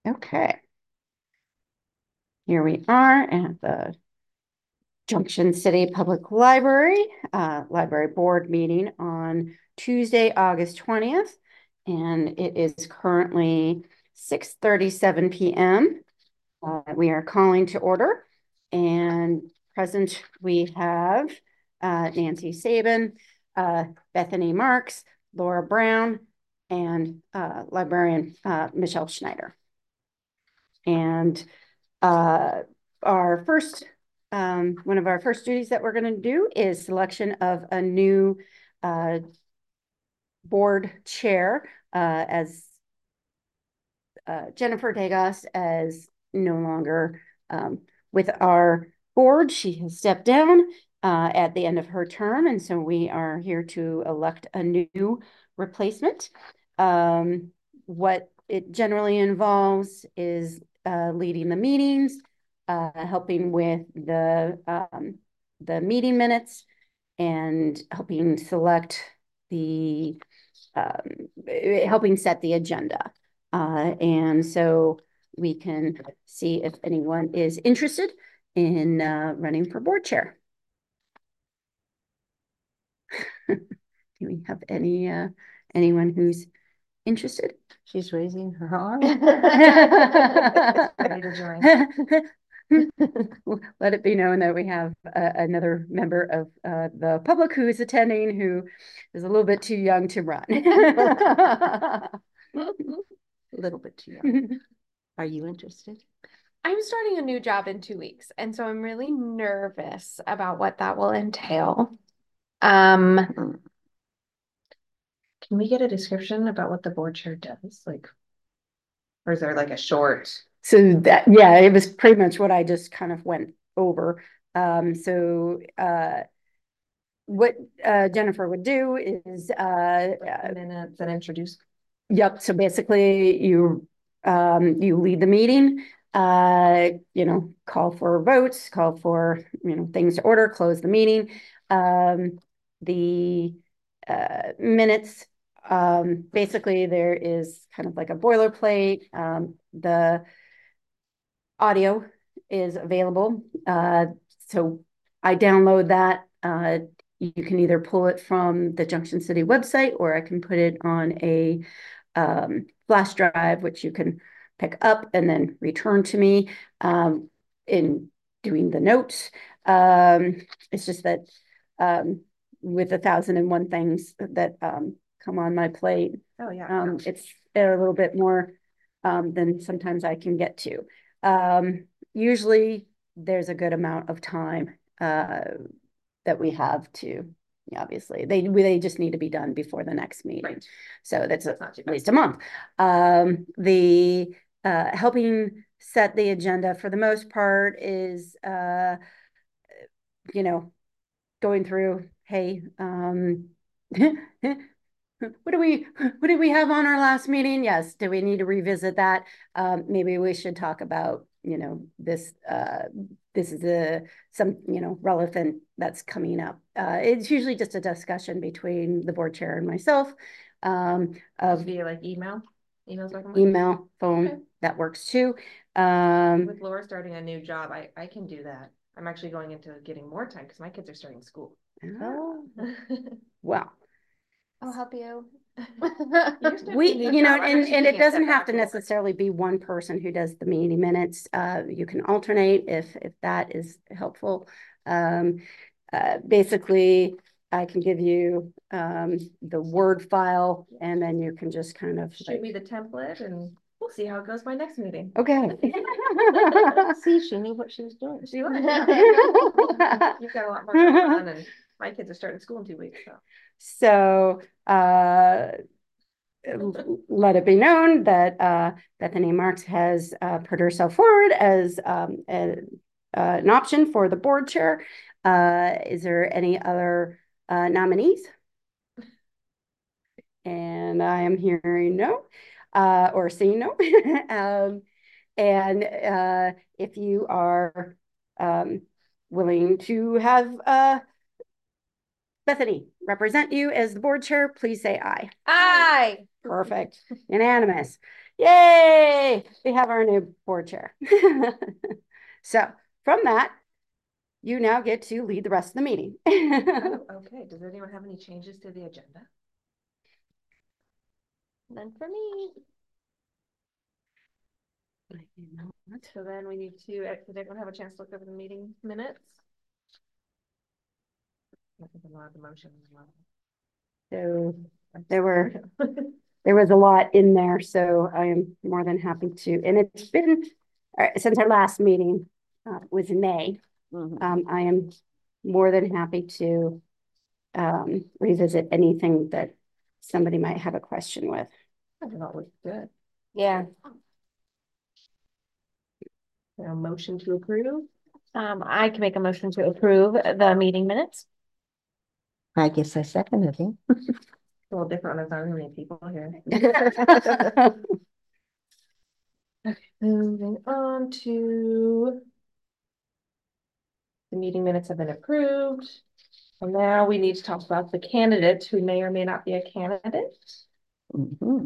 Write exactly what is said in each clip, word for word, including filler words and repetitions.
Okay. Here we are at the Junction City Public Library, uh, Library Board meeting on Tuesday, August twentieth, and it is currently six thirty-seven p m Uh, we are calling to order, and present we have uh, Nancy Sabin, uh, Bethany Marks, Laura Brown, and uh, librarian uh, Michelle Schneider. And uh, our first, um, one of our first duties that we're going to do is selection of a new uh, board chair, uh, as uh, Jennifer Degas is no longer um, with our board. She has stepped down uh, at the end of her term, and so we are here to elect a new replacement. Um, what it generally involves is uh, leading the meetings, uh, helping with the um, the meeting minutes, and helping select the um, helping set the agenda. Uh, and so we can see if anyone is interested in uh, running for board chair. Do we have any uh, anyone who's interested? She's raising her arm. Ready to join. Let it be known that we have uh, another member of uh, the public who is attending who is a little bit too young to run. A little bit too young. Are you interested? I'm starting a new job in two weeks, and so I'm really nervous about what that will entail. Um, Can we get a description about what the board chair does? Like, or is there like a short? So that, yeah, it was pretty much what I just kind of went over. Um, so uh, what uh, Jennifer would do is, uh, Minutes and introduce. Yep. So basically, you um, you lead the meeting. Uh, you know, call for votes, call for you know things to order, close the meeting. Um, the uh, minutes. Um, basically, there is kind of like a boilerplate. Um, the audio is available. Uh, so I download that. Uh, you can either pull it from the Junction City website, or I can put it on a um, flash drive, which you can pick up and then return to me um, in doing the notes. Um, it's just that um, with a thousand and one things that um, come on my plate, oh yeah, um, it's a little bit more um, than sometimes I can get to. Um, usually there's a good amount of time uh, that we have to, obviously, they they just need to be done before the next meeting. Right. So that's, that's not at least a month. Um, the uh, helping set the agenda for the most part is, uh, you know, going through, hey, um, what do we what did we have on our last meeting? Yes. Do we need to revisit that? Um, maybe we should talk about, you know, this uh this is a some, you know, relevant that's coming up. Uh, it's usually just a discussion between the board chair and myself. Um, of via like email, emails, like email, phone, okay. That works too. Um, with Laura starting a new job, I I can do that. I'm actually going into getting more time because my kids are starting school. Oh, well. I'll help you. We, you know, and, and it doesn't have to necessarily be one person who does the meeting minutes. Uh, you can alternate if if that is helpful. Um, uh, basically, I can give you um, the Word file, and then you can just kind of shoot like, me the template, and we'll see how it goes by next meeting. Okay. See, she knew what she was doing. She was. You've got a lot more going on, and my kids are starting school in two weeks. So, so uh, let it be known that uh, Bethany Marks has uh, put herself forward as um, a, uh, an option for the board chair. Uh, is there any other uh, nominees? And I am hearing no, uh, or seeing no. um, and uh, if you are um, willing to have uh, Bethany, represent you as the board chair. Please say aye. Aye. Perfect. Unanimous. Yay! We have our new board chair. So from that, you now get to lead the rest of the meeting. Oh, okay, does anyone have any changes to the agenda? None for me. So then we need to, uh, did everyone have a chance to look over the meeting minutes? I think a lot of the motions as well. So there were there was a lot in there, so I am more than happy to. And it's been uh, since our last meeting uh, was in May. Mm-hmm. um, I am more than happy to um, revisit anything that somebody might have a question with. I think that was good. Yeah. A motion to approve. Um, I can make a motion to approve the meeting minutes. I guess I seconded it. A little different when there's not many people here. Okay, moving on to the meeting minutes have been approved. And now we need to talk about the candidate who may or may not be a candidate. Mm-hmm.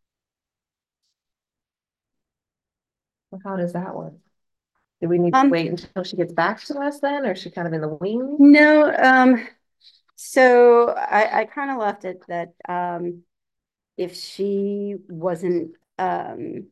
Well, how does that work? Do we need to um, wait until she gets back to us then, or is she kind of in the wings? No, um, so I, I kind of left it that um, if she wasn't um,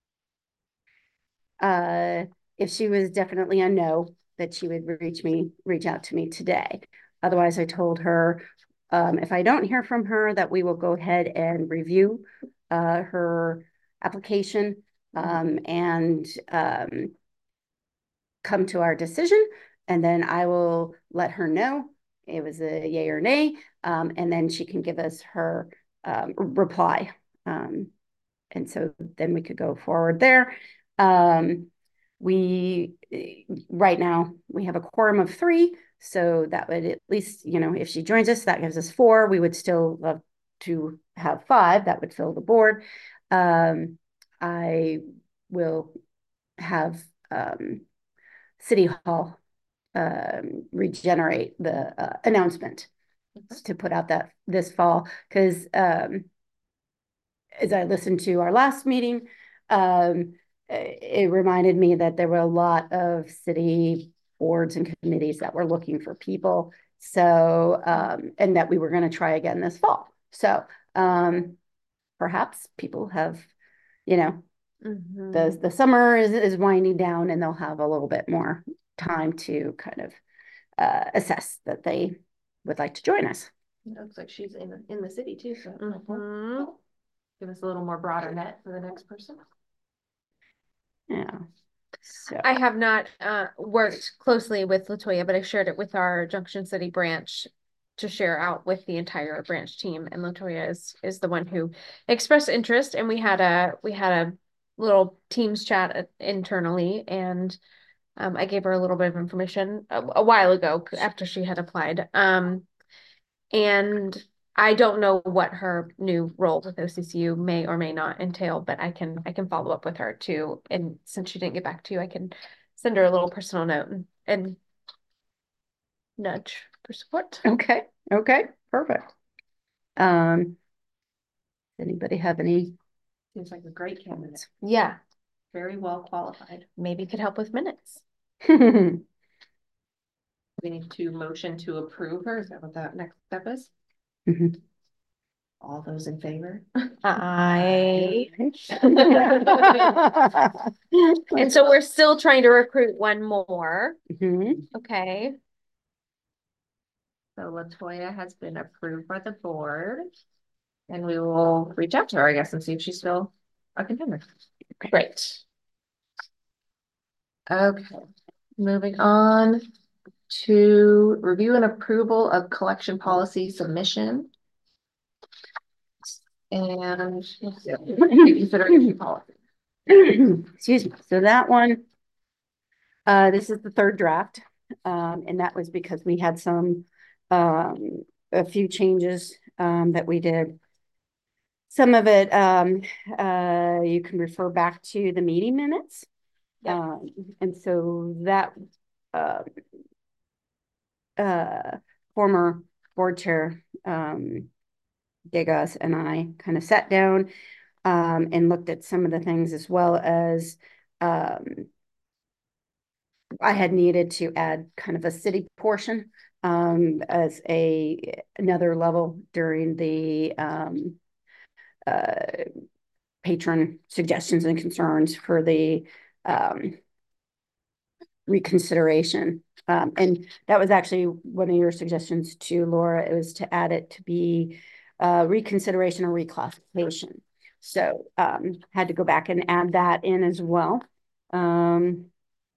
uh, if she was definitely a no, that she would reach me, reach out to me today. Otherwise, I told her um, if I don't hear from her, that we will go ahead and review uh, her application um, and um, come to our decision. And then I will let her know it was a yay or nay. Um, and then she can give us her um, reply. Um, and so then we could go forward there. Um, we, right now, we have a quorum of three. So that would at least, you know, if she joins us, that gives us four. We would still love to have five. That would fill the board. Um, I will have um, City Hall um, regenerate the uh, announcement okay. to put out that this fall. Because um, as I listened to our last meeting, um, it reminded me that there were a lot of city boards and committees that were looking for people. So, um, and that we were going to try again this fall. So, um, perhaps people have, you know, mm-hmm. the, the summer is, is winding down and they'll have a little bit more time to kind of uh, assess that they would like to join us. It looks like she's in, in the city too. So mm-hmm. give us a little more broader net for the next person. Yeah. So I have not uh, worked closely with Latoya, but I shared it with our Junction City branch to share out with the entire branch team. And Latoya is is the one who expressed interest, and we had a we had a little Teams chat internally, and um, I gave her a little bit of information a, a while ago after she had applied. Um, and I don't know what her new role with O C C U may or may not entail, but I can I can follow up with her too. And since she didn't get back to you, I can send her a little personal note and, and nudge for support. Okay. Okay. Perfect. Um, anybody have any? Seems like a great candidate. Yeah. Very well qualified. Maybe could help with minutes. We need to motion to approve her. Is that what that next step is? Mm-hmm. All those in favor? I. And so we're still trying to recruit one more. Mm-hmm. Okay. So Latoya has been approved by the board, and we will reach out to her, I guess, and see if she's still a contender. Great. Okay, moving on to review and approval of collection policy submission. And consideration policy. Excuse me. So that one, uh, this is the third draft. Um, and that was because we had some, um, a few changes, um, that we did. Some of it, um, uh, you can refer back to the meeting minutes. Yep. Um, and so that, uh, uh, former board chair, um, Degas and I kind of sat down um, and looked at some of the things, as well as um, I had needed to add kind of a city portion um, as a another level during the um, uh, patron suggestions and concerns for the um, reconsideration. Um, and that was actually one of your suggestions to Laura. It was to add it to be uh, reconsideration or reclassification. So um, had to go back and add that in as well. Um,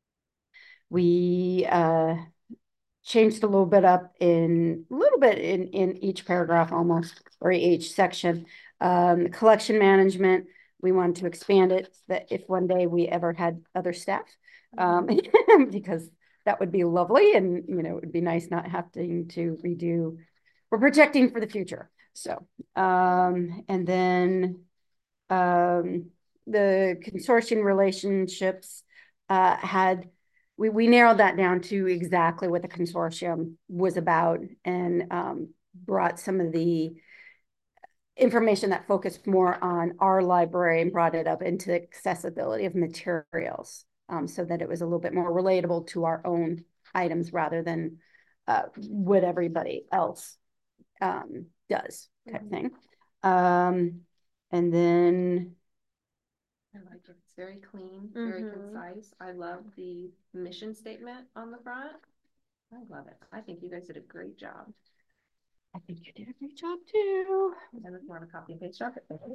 we uh, changed a little bit up in a little bit in, in each paragraph almost, or each section. Um, collection management, we wanted to expand it so that if one day we ever had other staff, um, because that would be lovely, and you know, it would be nice not having to redo. We're projecting for the future. So, um, and then um, the consortium relationships uh, had we we narrowed that down to exactly what the consortium was about, and um, brought some of the information that focused more on our library and brought it up into accessibility of materials, um, so that it was a little bit more relatable to our own items rather than uh, what everybody else um, does, type mm-hmm. thing. Um, and then I like it. It's very clean, very mm-hmm. concise. I love the mission statement on the front. I love it. I think you guys did a great job. I think you did a great job too. And it's more of a copy and paste job.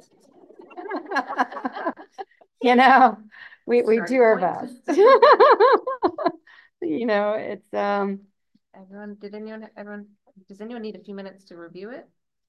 You know, we, we do our best. You know, it's um everyone did anyone everyone does anyone need a few minutes to review it?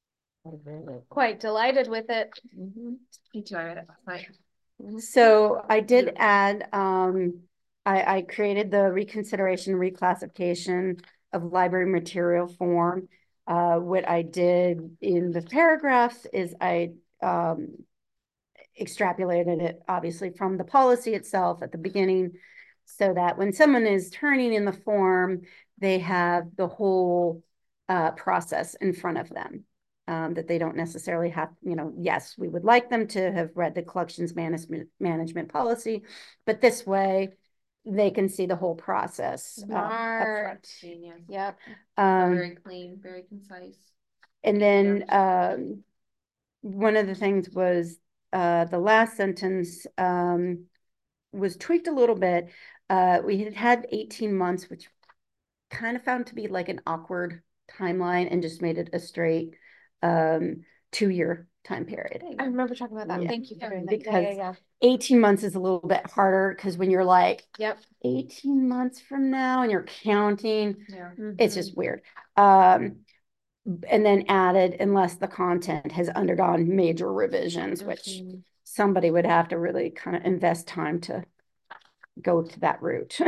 Quite delighted with it. Mm-hmm. Me too. I read it last night. So I did add, um, I, I created the reconsideration reclassification of library material form. Uh, what I did in the paragraphs is I um, extrapolated it obviously from the policy itself at the beginning, so that when someone is turning in the form, they have the whole uh, process in front of them. Um, that they don't necessarily have, you know, yes, we would like them to have read the collections management management policy, but this way they can see the whole process. Smart. Uh, yep. Um, very clean, very concise. And then um, one of the things was uh, the last sentence um, was tweaked a little bit. Uh, we had had eighteen months, which kind of found to be like an awkward timeline, and just made it a straight um two-year time period. I remember talking about that. Yeah. Thank you for doing that. Because yeah, yeah, yeah. eighteen months is a little bit harder, because when you're like, yep, eighteen months from now and you're counting, yeah. mm-hmm. It's just weird. Um, and then added, unless the content has undergone major revisions, mm-hmm. which somebody would have to really kind of invest time to go to that route.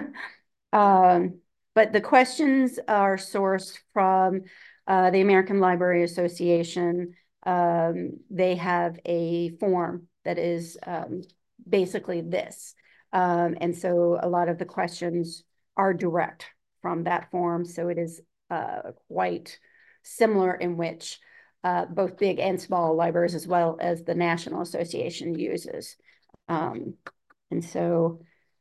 um, but the questions are sourced from Uh, the American Library Association. Um, they have a form that is um, basically this. Um, and so a lot of the questions are direct from that form. So it is uh, quite similar, in which uh, both big and small libraries, as well as the National Association, uses. Um, and so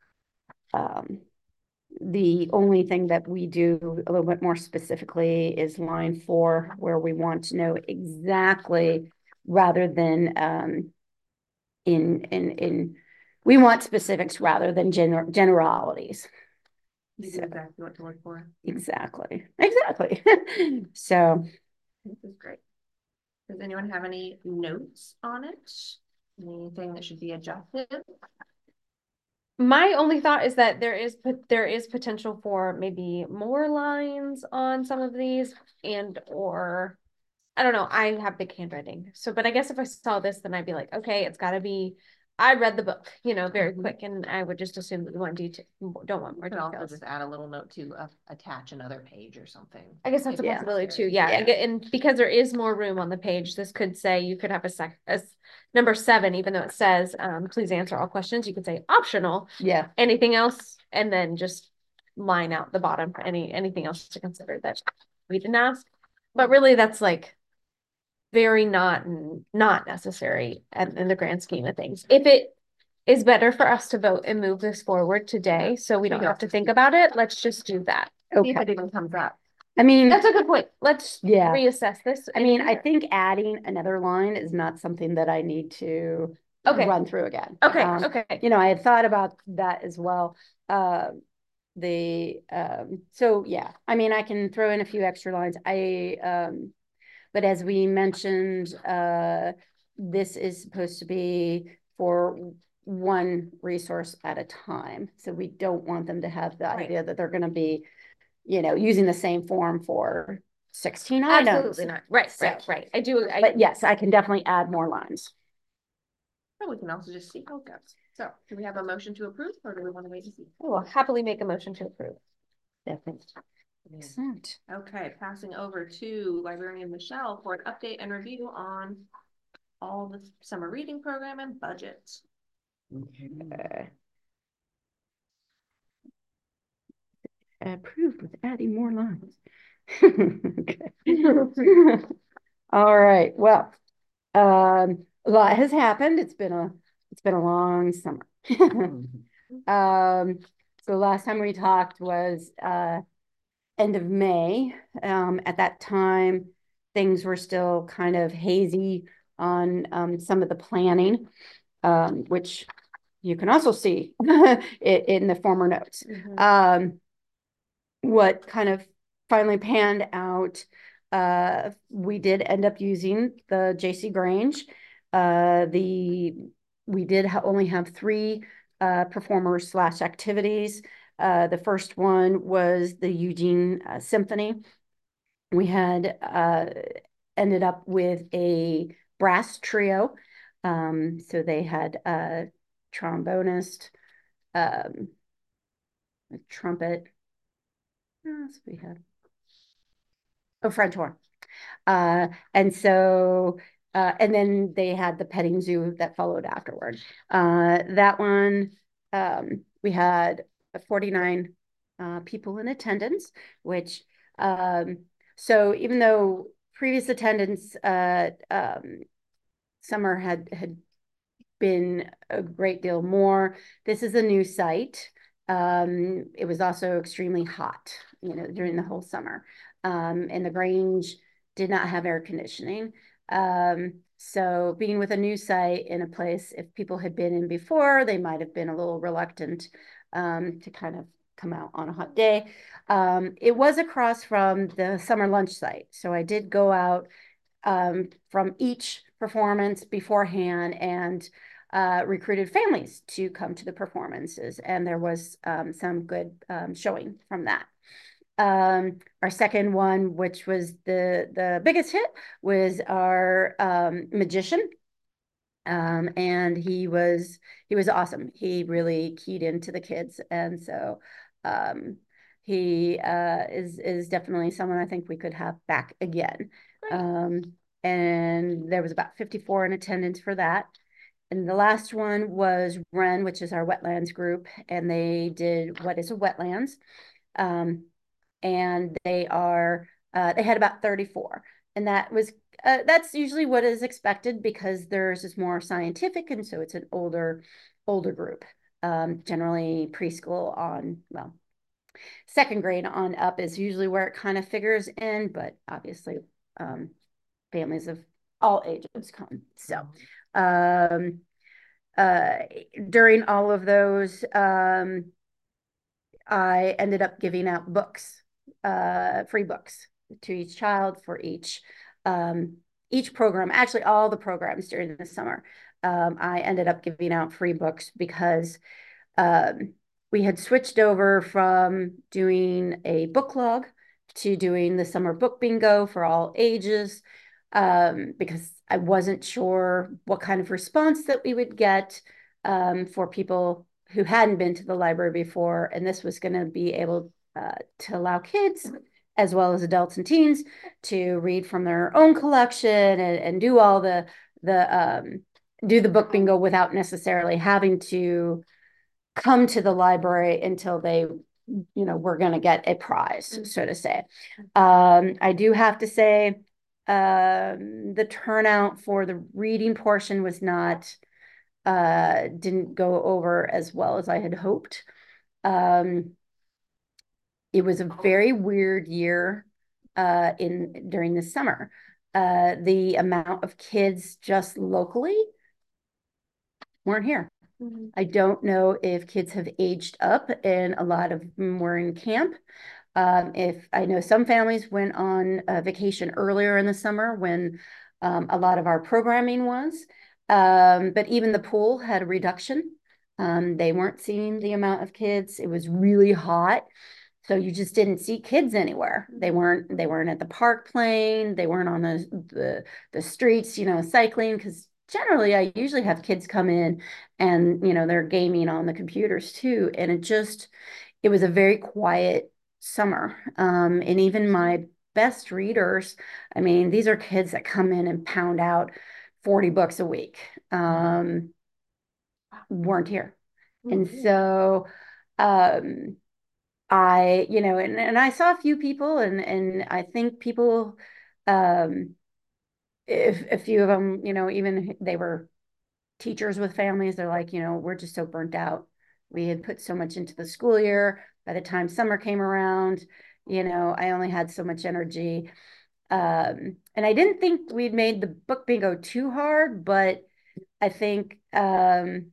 um, the only thing that we do a little bit more specifically is line four, where we want to know exactly, rather than um, in in in we want specifics rather than gener generalities. You so, exactly what to look for. Exactly, exactly. So this is great. Does anyone have any notes on it? Anything that should be adjusted? My only thought is that there is there is potential for maybe more lines on some of these, and or I don't know. I have big handwriting, so but I guess if I saw this, then I'd be like, okay, it's got to be. I read the book, you know, very mm-hmm. quick, and I would just assume that you want detail, don't want more details. Also just add a little note to uh, attach another page or something. I guess that's a yeah. possibility too. Yeah, yeah. And, and because there is more room on the page, this could say you could have a sec a number seven, even though it says um, please answer all questions. You could say optional. Yeah. Anything else, and then just line out the bottom for any anything else to consider that we didn't ask. But really, that's like very not, not necessary in, in the grand scheme of things. If it is better for us to vote and move this forward today, so we don't have to think about it, let's just do that. See if Okay. it even comes up. I mean, That's a good point. Let's Yeah. reassess this. I in mean, a I year. think adding another line is not something that I need to Okay. run through again. Okay, Um, okay. You know, I had thought about that as well. Uh, the, um, so yeah, I mean, I can throw in a few extra lines. I, um, but as we mentioned, uh, this is supposed to be for one resource at a time. So we don't want them to have the Right. idea that they're going to be, you know, using the same form for sixteen items. Absolutely not. Right, So- right, right. I do, I, But yes, I can definitely add more lines. Or we can also just see how it goes. So do we have a motion to approve or do we want to wait and see? I will happily make a motion to approve. Definitely. Excellent. Okay, passing over to librarian Michelle for an update and review on all the summer reading program and budget. Okay. Approved with adding more lines. Okay. All right. Well, um, a lot has happened. It's been a it's been a long summer. Um, so last time we talked was uh end of May. Um, at that time, things were still kind of hazy on um, some of the planning, um, which you can also see in the former notes. Mhm. Um, what kind of finally panned out, uh, we did end up using the J C Grange. Uh, the we did ha only have three uh, performers slash activities. Uh, the first one was the Eugene uh, Symphony. We had uh, ended up with a brass trio. Um, so they had a trombonist, um, a trumpet. What else we had? Oh, French horn. Uh, and so, uh, and then they had the petting zoo that followed afterward. Uh, that one, um, we had forty-nine uh, people in attendance, which, um, so even though previous attendance, uh, um, summer had, had been a great deal more, this is a new site. Um, it was also extremely hot, you know, during the whole summer. Um, and the Grange did not have air conditioning. Um, so being with a new site in a place, if people had been in before, they might have been a little reluctant um, to kind of come out on a hot day. Um, it was across from the summer lunch site. So I did go out um, from each performance beforehand and uh, recruited families to come to the performances. And there was um, some good um, showing from that. Um, our second one, which was the, the biggest hit, was our um, magician. Um, and he was he was awesome. He really keyed into the kids. And so um, he uh, is, is definitely someone I think we could have back again. Um, and there was about fifty-four in attendance for that. And the last one was Wren, which is our wetlands group, and they did What is a Wetlands? Um, and they are, uh, they had about thirty-four. And that was, uh, that's usually what is expected because theirs is more scientific. And so it's an older, older group, um, generally preschool on, well, second grade on up is usually where it kind of figures in, but obviously um, families of all ages come. So um, uh, during all of those, um, I ended up giving out books, uh, free books to each child for each um, each program. Actually, all the programs during the summer, um, I ended up giving out free books because um, we had switched over from doing a book log to doing the summer book bingo for all ages um, because I wasn't sure what kind of response that we would get um, for people who hadn't been to the library before. And this was going to be able uh, to allow kids as well as adults and teens to read from their own collection and, and do all the, the um, do the book bingo without necessarily having to come to the library until they you know, we're going to get a prize, so to say. Um, I do have to say, um, the turnout for the reading portion was not, uh, didn't go over as well as I had hoped. Um, it was a very weird year, uh, in during the summer. Uh, the amount of kids just locally weren't here. Mhm. I don't know if kids have aged up and a lot of them were in camp. Um, if I know some families went on a vacation earlier in the summer when um, a lot of our programming was, um, but even the pool had a reduction. Um, they weren't seeing the amount of kids. It was really hot. So you just didn't see kids anywhere. They weren't they weren't at the park playing, they weren't on the the, the streets, you know, cycling, because generally I usually have kids come in and, you know, they're gaming on the computers too. And it just, it was a very quiet summer. Um, and even my best readers, I mean, these are kids that come in and pound out forty books a week, um, weren't here. And so, um, I, you know, and, and I saw a few people and, and I think people, um, if a few of them, you know, even they were teachers with families, they're like, you know, we're just so burnt out. We had put so much into the school year. By the time summer came around, you know, I only had so much energy. Um, and I didn't think we'd made the book bingo too hard, but I think, um,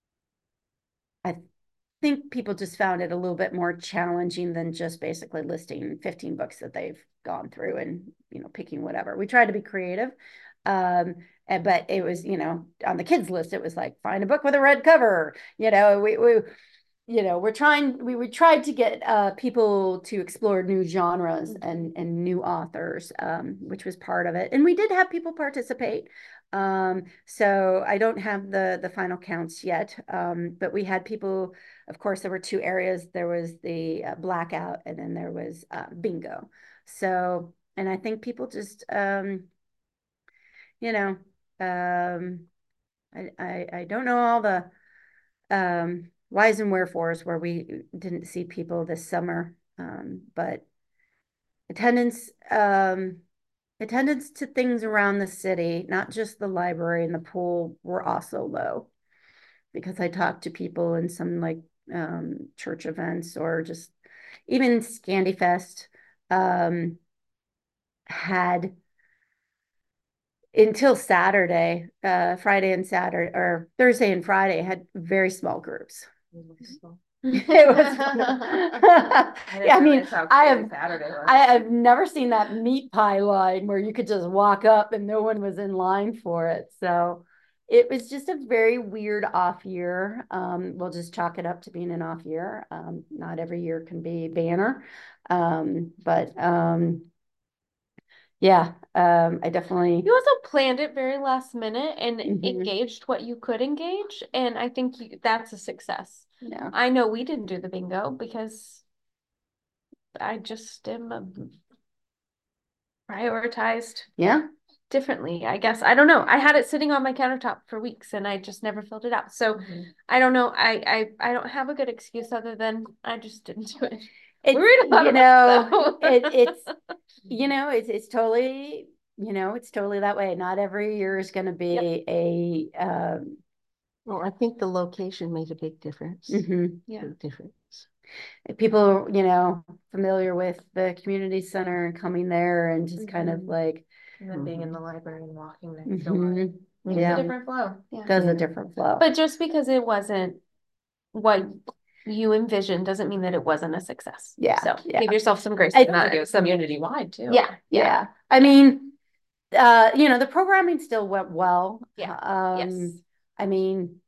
I think people just found it a little bit more challenging than just basically listing fifteen books that they've gone through and, you know, picking whatever. We tried to be creative. Um, and, but it was, you know, on the kids list, it was like, find a book with a red cover. You know, we, we, you know, we're trying, we, we tried to get uh, people to explore new genres and, and new authors, um, which was part of it. And we did have people participate. Um, so I don't have the, the final counts yet. Um, but we had people, of course, there were two areas. There was the uh, blackout and then there was uh, bingo. So, and I think people just, um, you know, um, I, I, I don't know all the um, whys and wherefores where we didn't see people this summer. Um, but attendance, um, attendance to things around the city, not just the library and the pool, were also low because I talked to people in some like um, church events or just even Scandyfest um, had until Saturday, uh, Friday and Saturday, or Thursday and Friday had very small groups. It was, I yeah, I mean, realize how I cool have, Saturday was. I have never seen that meat pie line where you could just walk up and no one was in line for it. So it was just a very weird off year. Um, we'll just chalk it up to being an off year. Um, not every year can be banner. Um, but um, yeah, um, I definitely. You also planned it very last minute and Mhm. engaged what you could engage, and I think you, that's a success. Yeah. I know we didn't do the bingo because I just am um, prioritized Yeah. differently, I guess. I don't know. I had it sitting on my countertop for weeks and I just never filled it out. So I don't know. I I I don't have a good excuse other than I just didn't do it. It's, We read a lot you of know, books, though. it, it's, you know, it's, it's totally, you know, it's totally that way. Not every year is going to be a, um, Well, I think the location made a big difference. mhm. Yeah. Big difference. People, you know, familiar with the community center and coming there and just kind of Mhm. like, And then being in the library and walking next mhm, door. It's yeah, a different flow. Yeah. does Yeah. a different flow. But just because it wasn't what you envisioned doesn't mean that it wasn't a success. Yeah, So yeah. give yourself some grace I- for that. It was community wide too. Yeah, yeah. Yeah. I mean, uh, you know, the programming still went well. Yeah. Um, Yes. I mean,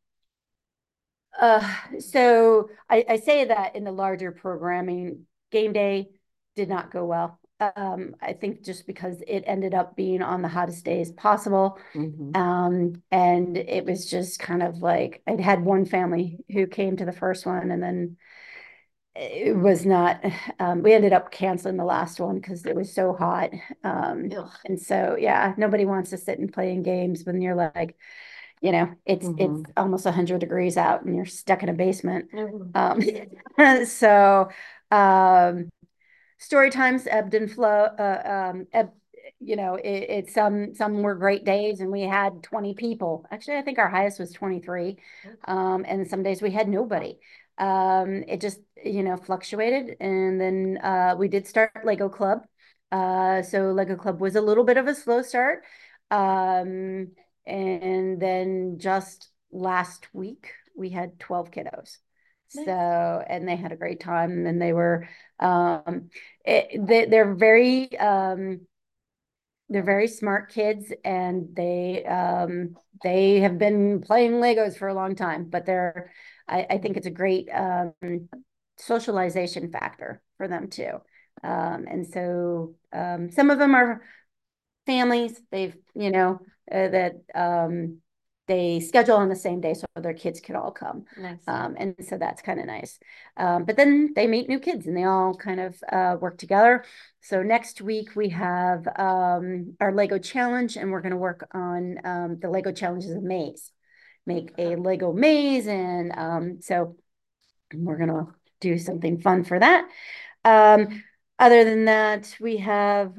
uh, so I, I say that in the larger programming, game day did not go well. Um, I think just because it ended up being on the hottest days possible. Mhm. Um, and it was just kind of like, I'd had one family who came to the first one and then it was not, um, we ended up canceling the last one because it was so hot. Um, Ugh. and so, yeah, nobody wants to sit and playing games when you're like, you know, it's Mhm. it's almost a hundred degrees out and you're stuck in a basement. Mhm. Um, so um, story times ebbed and flow. Uh, um, ebb, you know, it, it's some some were great days and we had twenty people. Actually, I think our highest was twenty-three, um, and some days we had nobody. Um, it just you know fluctuated, and then uh, we did start Lego Club. Uh, so Lego Club was a little bit of a slow start, um, and then just last week we had twelve kiddos. Nice. So, and they had a great time, and they were um, it, they, they're very um, they're very smart kids, and they um, they have been playing Legos for a long time. But they're I, I think it's a great um, socialization factor for them too. Um, and so um, some of them are families. They've you know uh, that um, they schedule on the same day so their kids could all come. Nice. Um, and so that's kind of nice. Um, but then they meet new kids and they all kind of uh, work together. So next week we have um, our Lego challenge, and we're going to work on um, the Lego challenge is a maze. Make a Lego maze, and um, so we're going to do something fun for that. Um, other than that, we have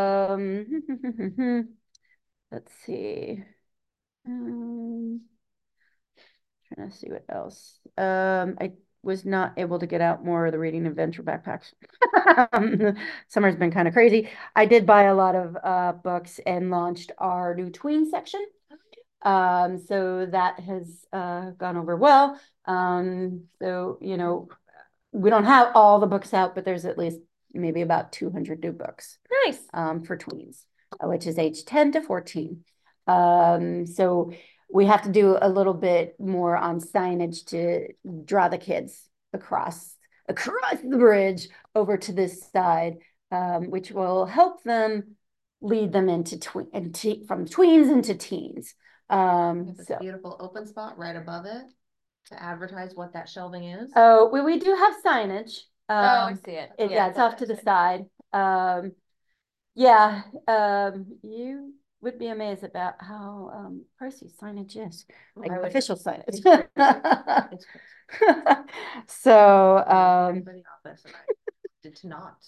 um, let's see. Um, trying to see what else. Um, I was not able to get out more of the reading adventure backpacks. Summer's been kind of crazy. I did buy a lot of uh, books and launched our new tween section. Um, so that has uh, gone over well. Um, so, you know, we don't have all the books out, but there's at least maybe about two hundred new books. Nice. Um, for tweens, which is age ten to fourteen. Um, so we have to do a little bit more on signage to draw the kids across across the bridge over to this side, um, which will help them lead them into tween into from tweens into teens. Um, There's so a beautiful open spot right above it to advertise what that shelving is. oh, we, we do have signage. Oh, I Um, see it. it, Yeah, yeah, it's off to the side. Um, yeah, um, you would be amazed about how um, pricey signage is, like I would- official signage. It's crazy. So, um, Everybody office and I did not.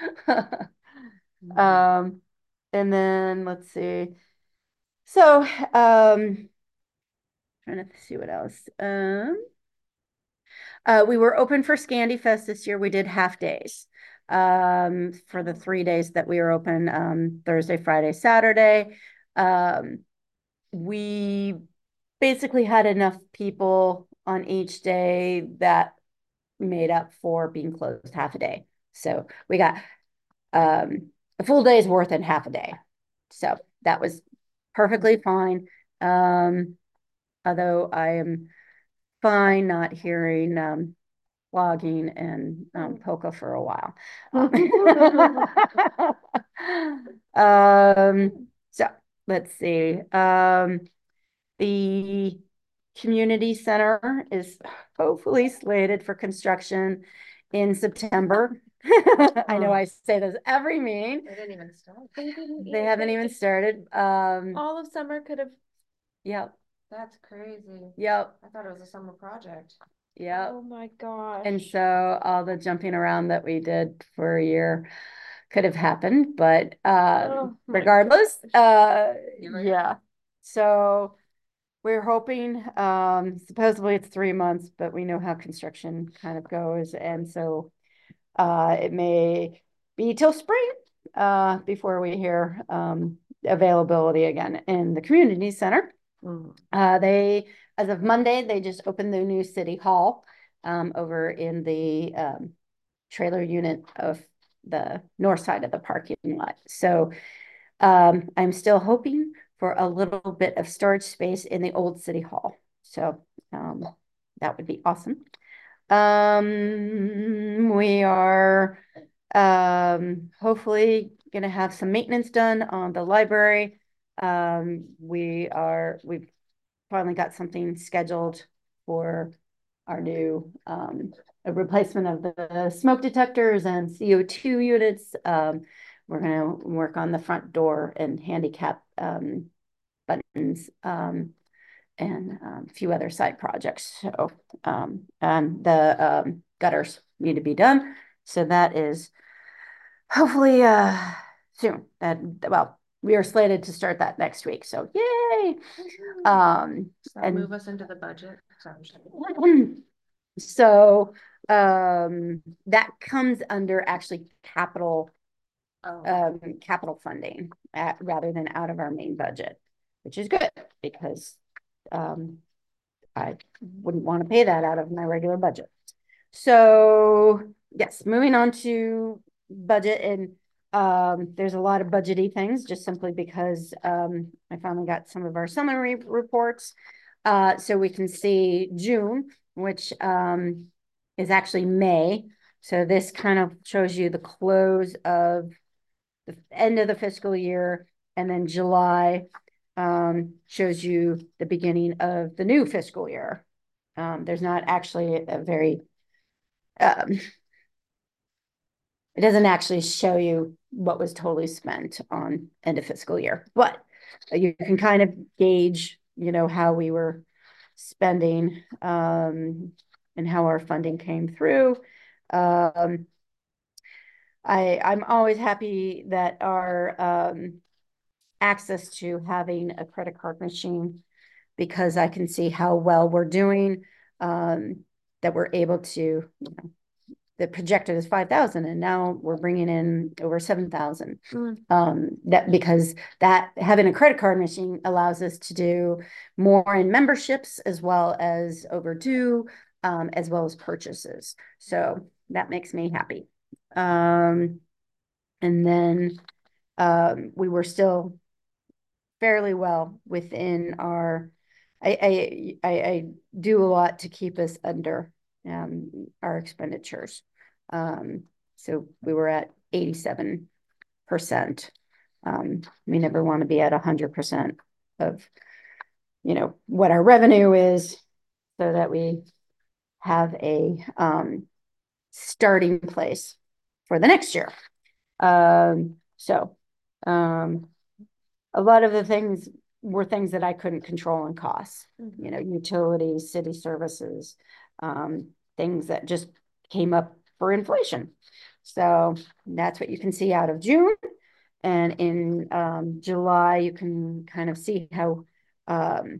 um, and then let's see. So, um, trying to see what else. Um, uh, we were open for Scandy Fest this year. We did half days um, for the three days that we were open, um, Thursday, Friday, Saturday. Um, we basically had enough people on each day that made up for being closed half a day. So we got um, a full day's worth in half a day. So that was perfectly fine. Um, although I am fine not hearing um, blogging and um, polka for a while. um, so let's see. Um, the community center is hopefully slated for construction in September. I know I say this every meeting. They didn't even start. They didn't They haven't even started. Um, All of summer could have. yep, That's crazy. yep, I thought it was a summer project. yep. Oh my gosh. And so all the jumping around that we did for a year could have happened, but uh, Oh my regardless, uh, You're right. yeah. So we're hoping, um, supposedly it's three months, but we know how construction kind of goes, and so uh, it may be till spring uh, before we hear um, availability again in the community center. Mm. Uh, they, as of Monday, they just opened the new city hall um, over in the um, trailer unit of the north side of the parking lot. So um, I'm still hoping for a little bit of storage space in the old city hall. So um, that would be awesome. Um, we are um, hopefully going to have some maintenance done on the library. Um, we are, we've finally got something scheduled for our new um, a replacement of the smoke detectors and C O two units. Um, we're going to work on the front door and handicap um, buttons. Um, and um, a few other side projects. So, um, and the um, gutters need to be done. So that is hopefully uh, soon. That well, we are slated to start that next week. So yay! Um, Does that and move us into the budget? Sorry. so um, that comes under actually capital Oh, um, capital funding at, rather than out of our main budget, which is good because um, I wouldn't want to pay that out of my regular budget. So yes, moving on to budget, and um, there's a lot of budgety things just simply because um, I finally got some of our summary reports. Uh, so we can see June, which um, is actually May. So this kind of shows you the close of the end of the fiscal year, and then July um, shows you the beginning of the new fiscal year. Um, there's not actually a very, um, it doesn't actually show you what was totally spent on end of fiscal year, but you can kind of gauge, you know, how we were spending um, and how our funding came through. Um, I, I'm always happy that our um, access to having a credit card machine because I can see how well we're doing, um, that we're able to, you know, the projected is five thousand and now we're bringing in over seven thousand. Mm. Um, that because that having a credit card machine allows us to do more in memberships as well as overdue, um, as well as purchases. So that makes me happy. Um, and then um, we were still fairly well within our, I, I, I, I do a lot to keep us under um, our expenditures. Um, so we were at eighty-seven percent. Um, we never want to be at one hundred percent of, you know, what our revenue is so that we have a um, starting place for the next year. Um, so um, a lot of the things were things that I couldn't control in costs, mm-hmm. you know, utilities, city services, um, things that just came up for inflation. So that's what you can see out of June. And in um, July, you can kind of see how, um,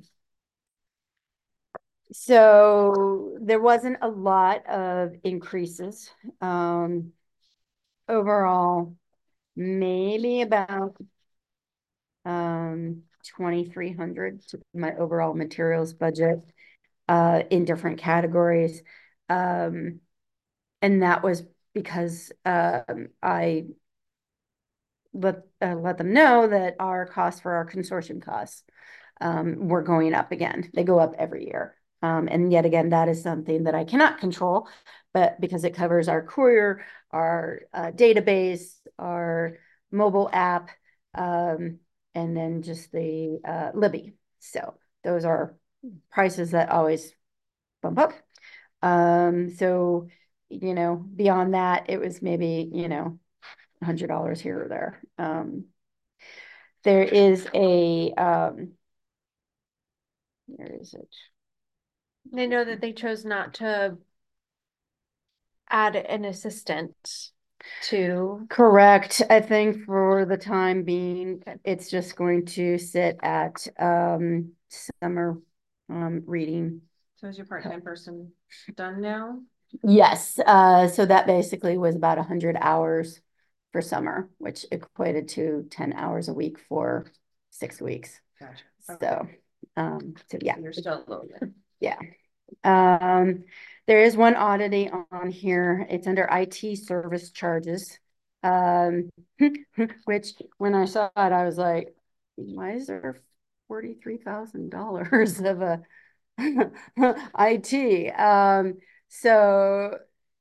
so there wasn't a lot of increases. Um, overall, maybe about um, twenty-three hundred to my overall materials budget uh, in different categories. Um, and that was because um, I let, uh, let them know that our costs for our consortium costs um, were going up again. They go up every year. Um, and yet again, that is something that I cannot control, but because it covers our courier, our uh, database, our mobile app, um, and then just the uh, Libby. So those are prices that always bump up. Um, so, you know, beyond that, it was maybe, you know, one hundred dollars here or there. Um, there is a, um, where is it? I know that they chose not to add an assistant to. Correct. I think for the time being, it's just going to sit at um, summer um, reading. So is your part-time person done now? Yes. Uh, so that basically was about one hundred hours for summer, which equated to ten hours a week for six weeks. Gotcha. Okay. So, um, so yeah. You're still low. Yeah. Um, there is one oddity on here. It's under I T service charges. Um, which when I saw it, I was like, why is there forty-three thousand dollars of a I T? Um, so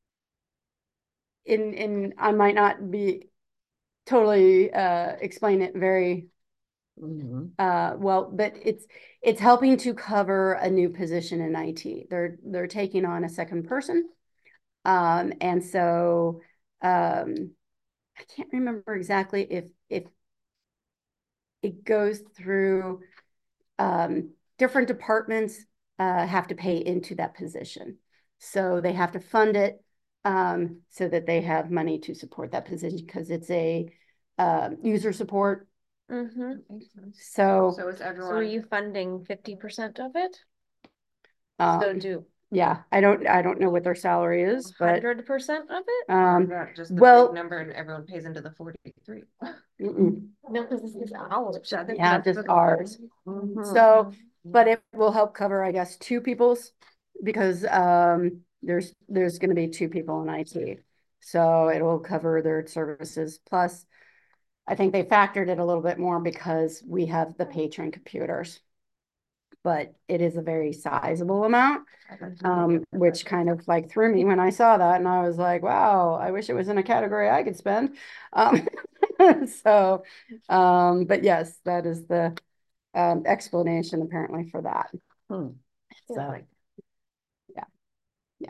in in I might not be totally uh explain it very mm-hmm. uh well, but it's it's helping to cover a new position in I T. They're they're taking on a second person. Um, and so um I can't remember exactly if if it goes through um different departments uh, have to pay into that position. So they have to fund it um, so that they have money to support that position because it's a uh, user support. Mm-hmm. So, So is So are everyone, you funding fifty percent of it? um, So do yeah, I don't, I don't know what their salary is, but hundred percent of it? or is um, that just the well- big number and everyone pays into the forty-three? mm-mm. No, because this is ours. Yeah, just ours. Mhm. So, but it will help cover, I guess, two people's because um, there's there's going to be two people in I T. So it will cover their services. Plus, I think they factored it a little bit more because we have the patron computers. But it is a very sizable amount, um, which kind of like threw me when I saw that. And I was like, wow, I wish it was in a category I could spend. Um, so, um, but yes, that is the um, explanation apparently for that. Hmm. So, yeah, yeah.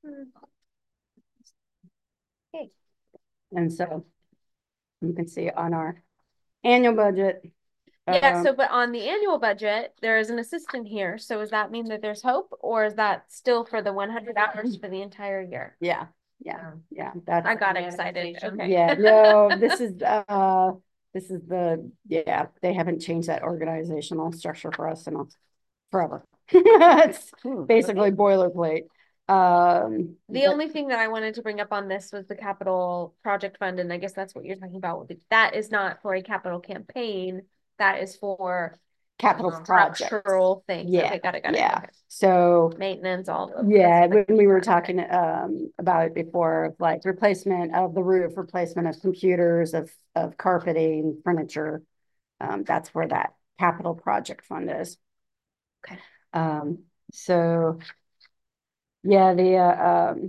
Okay. And so you can see on our annual budget. Yeah, um, so but on the annual budget, there is an assistant here. So does that mean that there's hope, or is that still for the one hundred hours for the entire year? Yeah, yeah, yeah. That's I got excited. Manifestation. Okay. yeah, no, this is uh this is the yeah, they haven't changed that organizational structure for us in a- forever. It's Hmm. basically boilerplate. Um The but only thing that I wanted to bring up on this was the capital project fund, and I guess that's what you're talking about. That is not for a capital campaign. That is for capital um, projects. structural things. Yeah, Okay, got it, got it. yeah. Okay. So Maintenance, all of yeah, that's the- when we were okay. talking um about it before, like replacement of the roof, replacement of computers, of of carpeting, furniture. Um, that's where that capital project fund is. Okay. Um, so yeah, the uh, um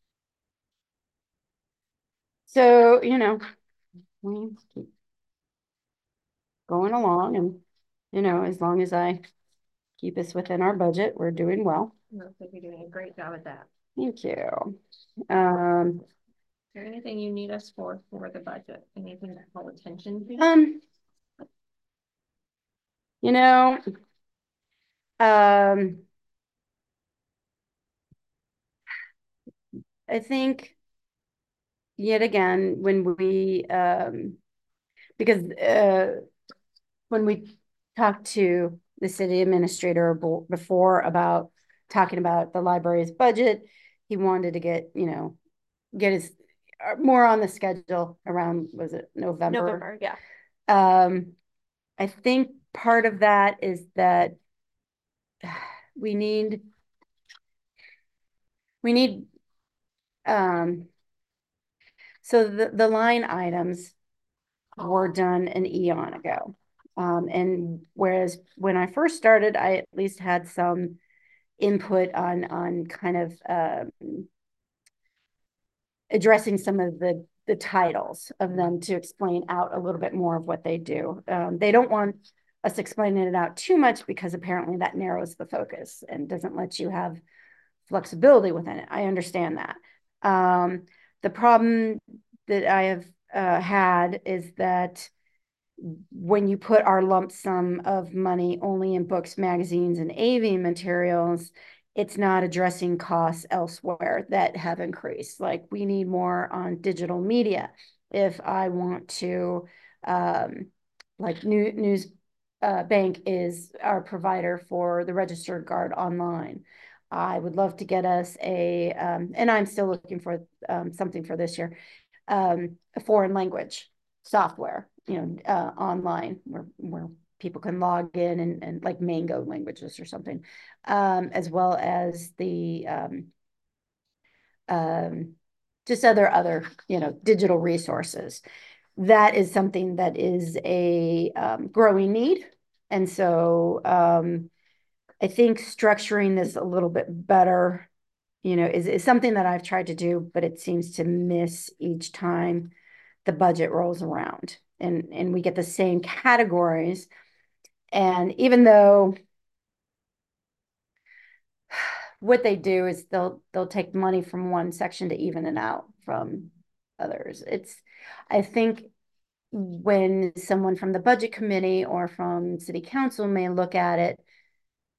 so you know, we keep going along and you know, as long as I keep us within our budget, we're doing well. I think you're doing a great job at that. Thank you. Um, Is there anything you need us for, for the budget? Anything to call attention to? um, you know, um, I think yet again, when we, um, because, uh, when we talked to the city administrator before about talking about the library's budget, he wanted to get, you know, get his uh, more on the schedule around, was it November? November, yeah. Um, I think part of that is that we need, we need, um, so the, the line items were done an eon ago. Um, and whereas when I first started, I at least had some input on, on kind of, um, addressing some of the, the titles of them to explain out a little bit more of what they do. Um, they don't want us explaining it out too much because apparently that narrows the focus and doesn't let you have flexibility within it. I understand that. Um, the problem that I have uh, had is that when you put our lump sum of money only in books, magazines, and A V materials, it's not addressing costs elsewhere that have increased. Like we need more on digital media. If I want to, um, like new, News uh, Bank is our provider for the registered guard online. I would love to get us a, um, and I'm still looking for um, something for this year, um, a foreign language software, you know, uh, online where, where people can log in and, and like Mango languages or something, um, as well as the, um, um, just other, other, you know, digital resources. That is something that is a um, growing need. And so um, I think structuring this a little bit better, you know, is, is something that I've tried to do, but it seems to miss each time the budget rolls around and, and we get the same categories. And even though what they do is they'll, they'll take money from one section to even it out from others. It's, I think when someone from the budget committee or from city council may look at it,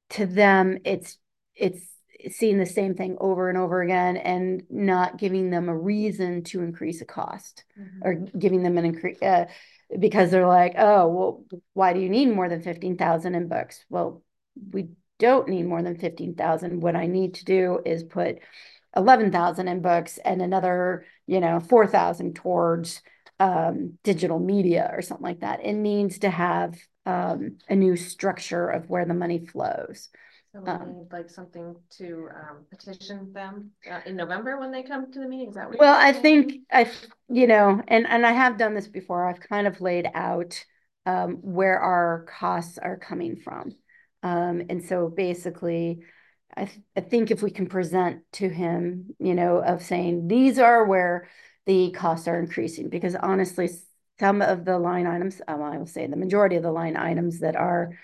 to them, it's, it's seeing the same thing over and over again and not giving them a reason to increase a cost Mhm. or giving them an increase, uh, because they're like, oh, well, why do you need more than fifteen thousand in books? Well, we don't need more than fifteen thousand. What I need to do is put eleven thousand in books and another, you know, four thousand towards um, digital media or something like that. It needs to have um, a new structure of where the money flows. So we Um, need like something to um petition them uh, in November when they come to the meeting, is that what? Well, you're I saying? think I, you know, and, and I have done this before. I've kind of laid out um, where our costs are coming from. Um, and so basically, I, th I think if we can present to him, you know, of saying, these are where the costs are increasing, because honestly, some of the line items, um, I will say the majority of the line items that are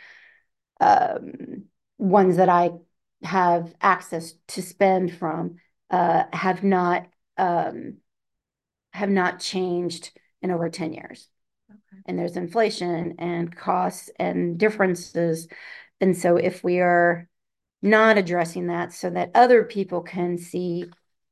um, ones that I have access to spend from uh, have not um, have not changed in over ten years. Okay. And there's inflation and costs and differences. And so if we are not addressing that so that other people can see,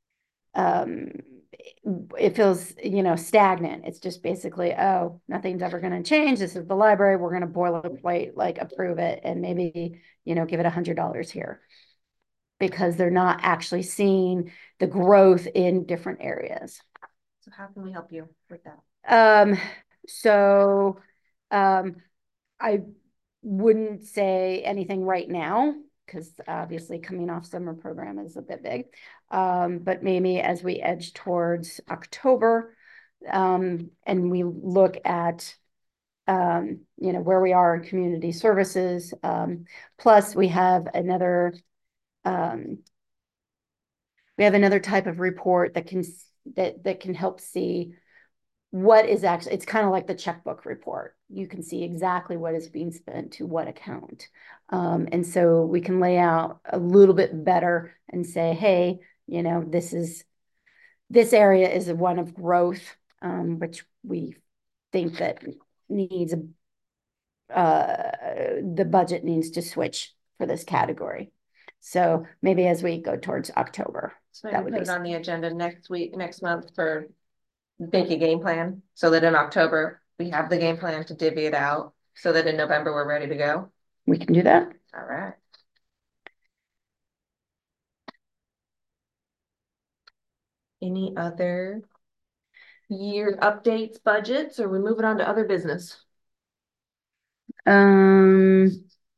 um, it feels, you know, stagnant. It's just basically, oh, nothing's ever going to change. This is the library. We're going to boilerplate, like approve it and maybe, you know, give it a hundred dollars here, because they're not actually seeing the growth in different areas. So how can we help you with that? Um, so, um, I wouldn't say anything right now, because obviously coming off summer program is a bit big. Um, but maybe as we edge towards October, um, and we look at, um, you know, where we are in community services. Um, plus we have another, um, we have another type of report that can, that, that can help see what is actually, it's kind of like the checkbook report. You can see exactly what is being spent to what account. Um, and so we can lay out a little bit better and say, hey, you know, this is, this area is one of growth, um, which we think that needs, uh, the budget needs to switch for this category. So maybe as we go towards October, So that maybe would put be it on the agenda next week, next month for make a game plan, so that in October, we have the game plan to divvy it out, so that in November, we're ready to go. we can do that. All right. Any other year updates, budgets, or we move it on to other business? Um,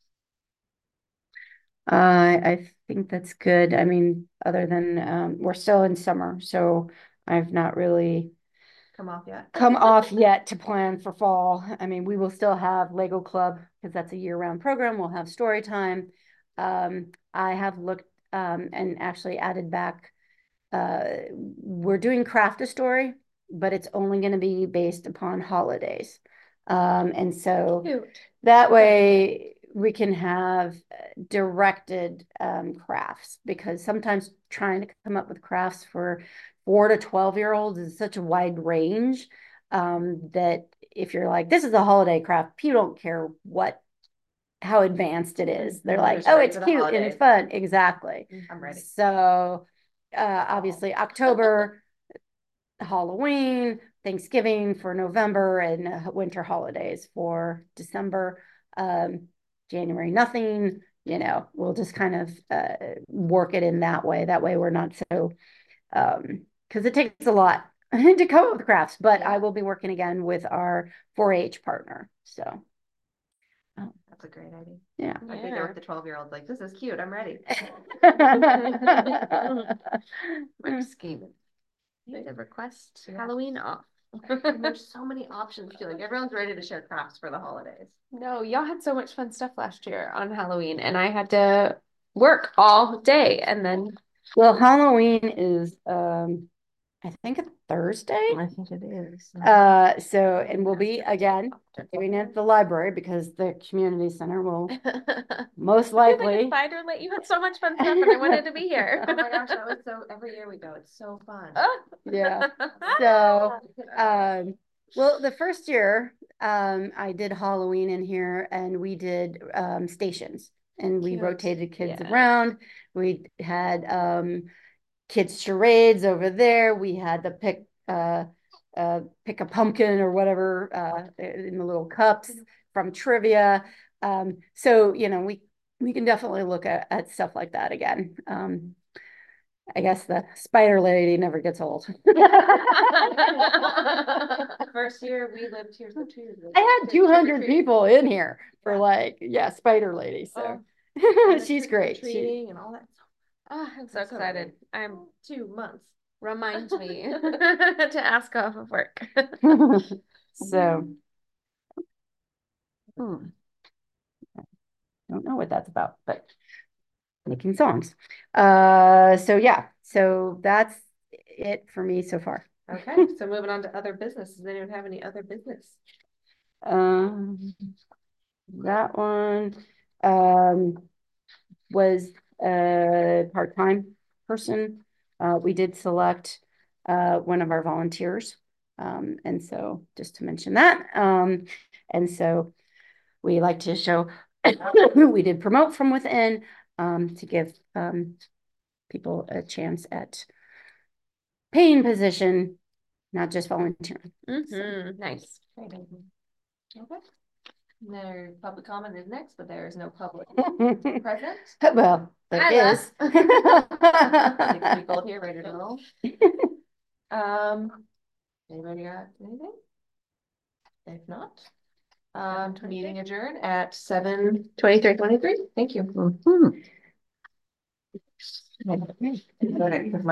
uh, I think that's good. I mean, other than, um, we're still in summer, so I've not really Come off yet? come off yet to plan for fall. I mean, we will still have Lego Club because that's a year-round program. We'll have story time. Um, I have looked, um, and actually added back, uh, we're doing craft a story, but it's only going to be based upon holidays. Um, and so Cute. that way we can have directed um, crafts, because sometimes trying to come up with crafts for four to twelve year olds is such a wide range, um, that if you're like, this is a holiday craft, people don't care what, how advanced it is. They're They're like, just oh, ready it's for the cute and holidays. it's fun. Exactly. I'm ready. So uh, obviously October, Halloween, Thanksgiving for November, and uh, winter holidays for December. Um, January, nothing, you know, we'll just kind of uh, work it in that way. That way we're not so, um, because it takes a lot to come up with crafts, but Yeah. I will be working again with our four H partner. So. Oh. That's a great idea. Yeah. I'd be there with the twelve year old, like, this is cute, I'm ready. We're scheming. Need to request Yeah. Halloween off. And there's so many options too, like everyone's ready to share crafts for the holidays. No, y'all had so much fun stuff last year on Halloween, and I had to work all day, and then Well, Halloween is, um, I think a Thursday. I think it is. Uh, so, and we'll be again doing it at the library because the community center will most likely. Spider let you had so much fun stuff, and I wanted to be here. Oh my gosh, that was so, every year we go, it's so fun. Yeah. So, um, well, the first year, um, I did Halloween in here, and we did um, stations. and we Cute. rotated kids Yeah. around. We had um, kids charades over there. We had the pick uh, uh, pick a pumpkin or whatever uh, in the little cups from trivia. Um, so you know, we we can definitely look at, at stuff like that again. Um, I guess the spider lady never gets old. First year we lived here, so two years ago. I had Trick or two hundred treat. people in here for Yeah. like, yeah, spider lady. So Oh, and the she's trick or great. She, treating and all that. Oh, I'm so That's so excited. good. I'm Two months. remind me to ask off of work. so, hmm. Don't know what that's about, but making songs. Uh, so yeah, so that's it for me so far. Okay, so moving on to other business. Does anyone have any other business? Um, that one um was a part-time person. Uh, we did select uh one of our volunteers. Um, and so just to mention that. Um, and so we like to show we did promote from within um to give um people a chance at paying position, not just volunteering. Mhm, nice. Okay. No public comment is next, but there is no public present. Well, there I is. Like we both here ready to roll. Um, anybody got anything? If not, um, meeting adjourned at seven twenty-three twenty-three. Thank you. Mhm. Okay, 'cause my